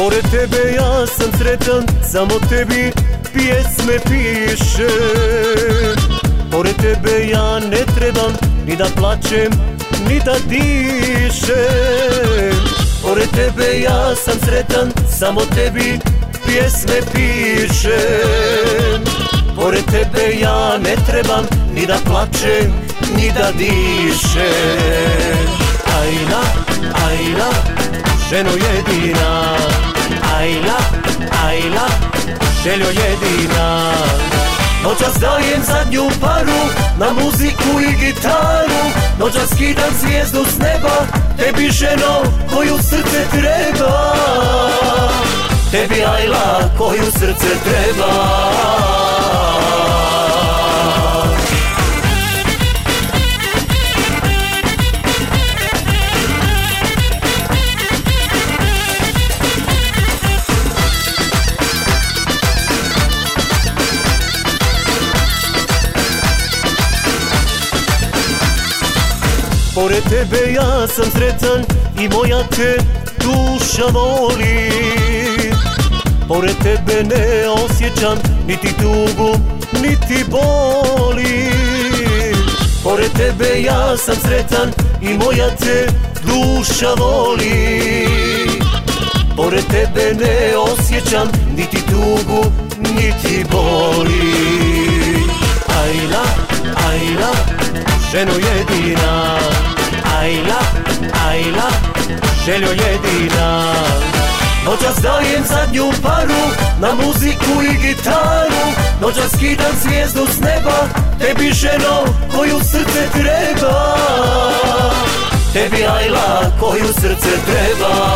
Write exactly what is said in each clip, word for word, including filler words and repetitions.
Pored tebe ja sam sretan, samo tebi pjesme pišem. Pored tebe ja ne trebam ni da plačem, ni da dišem. Pored tebe ja sam sretan, samo tebi pjesme pišem. Pored tebe ja ne trebam ni da plačem, ni da dišem. Ajla, ajla, ženo jedina, ajla, ajla, željo jedina. Noćas dajem zadnju paru na muziku i gitaru, noćas skidam zvijezdu s neba, tebi ženo koju srce treba. Tebi ajla koju srce treba. Pored tebe ja sam sretan i moja te duša voli. Pored tebe ne osjećam niti tugu, niti boli. Pored tebe ja sam sretan i moja te duša voli. Pored tebe ne osjećam niti tugu, niti boli. Ajla, ajla, ženo jedina, ajla, ajla, željo jedina. Noćas dajem zadnju paru na muziku i gitaru, noćas skidam zvijezdu s neba, tebi ženo koju srce treba. Tebi ajla koju srce treba.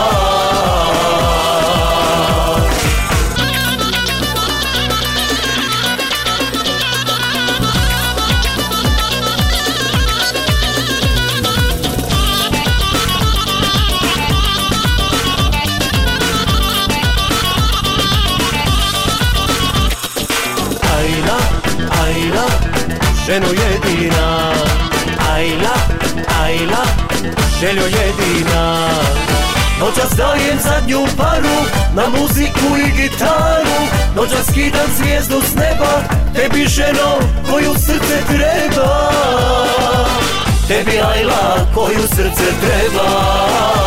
Ajla, ženo jedina, ajla, ajla, željo jedina. Noćas dajem zadnju paru na muziku i gitaru, noćas skidam zvijezdu s neba, tebi ženo koju srce treba. Tebi ajla koju srce treba.